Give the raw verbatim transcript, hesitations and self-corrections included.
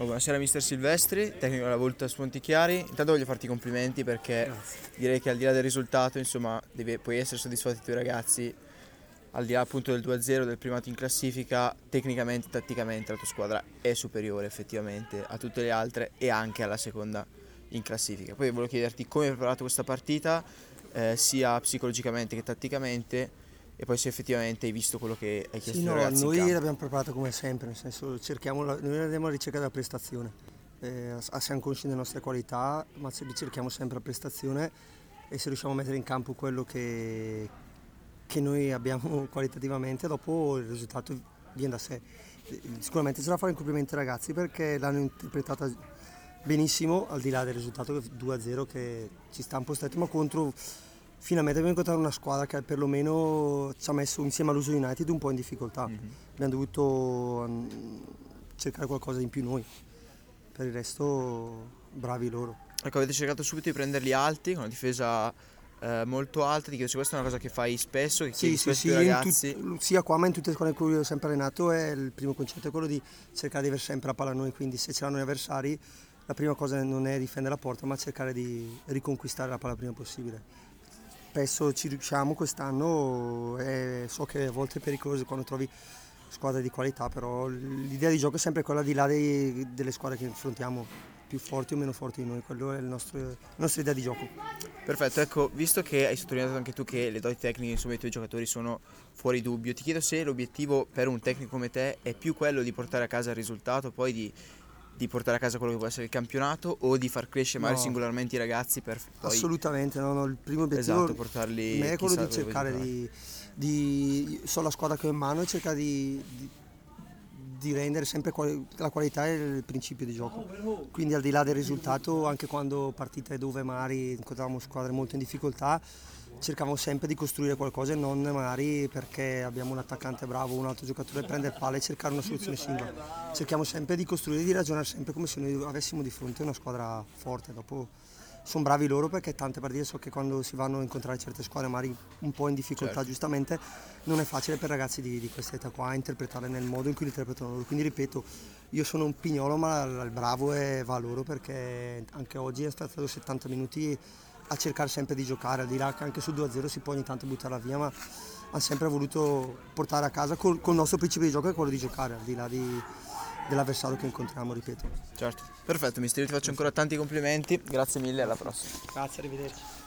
Oh, buonasera mister Silvestri, tecnico della Volta Spontichiari. Intanto voglio farti i complimenti perché Grazie. direi che al di là del risultato, insomma, devi, puoi essere soddisfatti i tuoi ragazzi, al di là appunto del due a zero, del primato in classifica, tecnicamente e tatticamente la tua squadra è superiore effettivamente a tutte le altre e anche alla seconda in classifica. Poi volevo chiederti come hai preparato questa partita, eh, sia psicologicamente che tatticamente, e poi se effettivamente hai visto quello che hai chiesto Sì, ai tuoi no, ragazzi in noi campo. l'abbiamo preparato come sempre, nel senso cerchiamo, la- noi andiamo alla ricerca della prestazione, eh, siamo consci delle nostre qualità, ma se- cerchiamo sempre la prestazione e se riusciamo a mettere in campo quello che, che noi abbiamo qualitativamente, dopo il risultato viene da sé. Eh, Sicuramente c'è da fare i complimenti ai ragazzi perché l'hanno interpretata benissimo, al di là del risultato due a zero che ci sta un po' stretto, ma contro finalmente abbiamo incontrato una squadra che perlomeno ci ha messo insieme all'Uso United un po' in difficoltà. Mhm. Abbiamo dovuto mm, cercare qualcosa in più noi, per il resto bravi loro. Ecco, avete cercato subito di prenderli alti, con una difesa eh, molto alta. Ti chiedo se questa è una cosa che fai spesso, che chiedi Sì, sì, spesso sì, ai tuoi in ragazzi. tut- sia qua ma in tutte le squadre in cui ho sempre allenato è il primo concetto è quello di cercare di avere sempre la palla noi, quindi se ce l'hanno gli avversari la prima cosa non è difendere la porta ma cercare di riconquistare la palla il prima possibile. Spesso ci riusciamo quest'anno e so che a volte è pericoloso quando trovi squadre di qualità, però l'idea di gioco è sempre quella di là dei- delle squadre che affrontiamo, più forti o meno forti di noi, quello è il nostro- la nostra idea di gioco. Perfetto, ecco, visto che hai sottolineato anche tu che le doti tecniche insomma, dei tuoi giocatori sono fuori dubbio, ti chiedo se l'obiettivo per un tecnico come te è più quello di portare a casa il risultato, poi di, di portare a casa quello che può essere il campionato, o di far crescere magari No, singolarmente i ragazzi per poi, assolutamente, no, no, il primo obiettivo esatto, per portarli me è quello chissà di dove vuoi cercare giocare. di, di so la squadra che ho in mano e cercare di, di- di rendere sempre quali- la qualità e il principio di gioco. Quindi al di là del risultato, anche quando partite dove magari incontravamo squadre molto in difficoltà, cercavamo sempre di costruire qualcosa e non magari perché abbiamo un attaccante bravo o un altro giocatore prendere palla e cercare una soluzione singola. Cerchiamo sempre di costruire e di ragionare sempre come se noi avessimo di fronte una squadra forte. Dopo sono bravi loro perché tante partite so che quando si vanno a incontrare certe squadre magari un po' in difficoltà Certo. giustamente non è facile per ragazzi di, di questa età qua interpretarle nel modo in cui li interpretano loro. Quindi ripeto, io sono un pignolo ma il bravo è, va a loro perché anche oggi è stato settanta minuti a cercare sempre di giocare, al di là che anche su due a zero si può ogni tanto buttarla via, ma hanno sempre voluto portare a casa col, col nostro principio di gioco che è quello di giocare, al di là di, dell'avversario che incontriamo, ripeto. Certo, perfetto mister, io ti faccio ancora tanti complimenti, grazie mille, alla prossima. Grazie, arrivederci.